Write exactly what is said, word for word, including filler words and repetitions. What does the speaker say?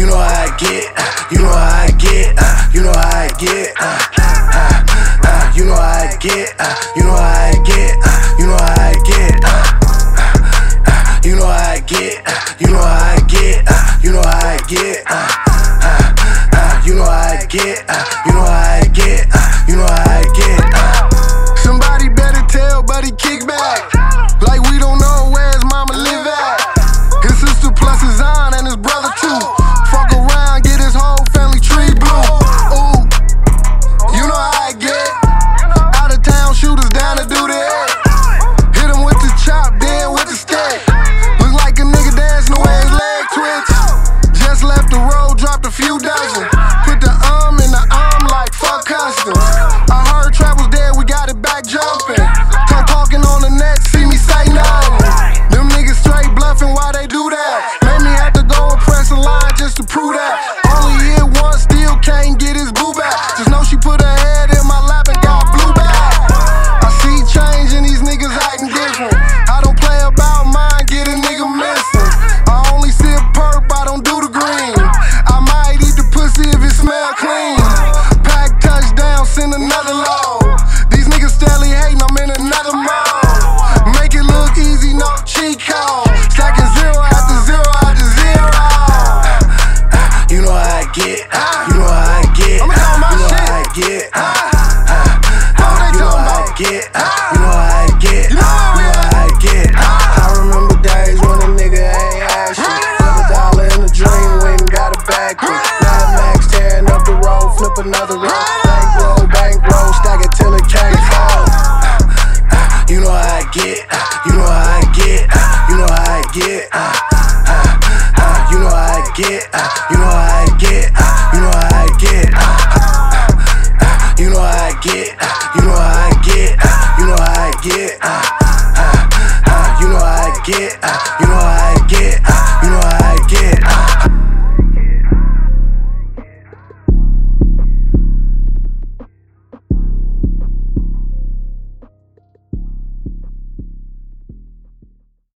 know how I get, you know how I get, you know how I get, you know how I get, you know how I get, you know how I get, you know how I get, you know how I get, you know how I get, you know how I get, you know how I get, you know how I get. Somebody better tell Buddy kick back, like we don't know where his mama live at. His sister plus his aunt and his brother too. Fuck around, get his whole family tree blue. Ooh, you know how I get. Out of town shooters down to do that. Hit him with the chop, then with the stick. Look like a nigga dancing the way his leg twitch. Just left the road, dropped a few dozen. Put the um in the arm like fuck customs. I heard Trap was dead, we got it back jumping. Come talking on the net, see me say nothing. Them niggas straight bluffing, why they do that? Made me have to go and press a line just to prove that. Only hit once, still can't get his boo back. Just know she put her head in my lap and got blue back. I see change and these niggas acting different. I don't play about mine, get a nigga missing. I only sip perp, I don't do the green. I might eat the pussy if it smell clean. Pack touchdown, send another load. These niggas steadily hating, I'm in another mode. Make it look easy, no cheat code. Stacking zero after zero after zero. You know how I get, you know how I get, you know how I get, you know how I get, you know how I get, you know how I get. I remember days when a nigga ain't had shit. Flip a dollar in a dream, we ain't got a bag quick. Mad Max tearing up the road, flip another road. Bankroll, bankroll, stack it till it can't fall. You know how I get, you know how I get, you know how I get, you know how I get, you know how I get, you know how I get, you know how I get, you know how I get, you know how I get, you know how I get, you know how I get.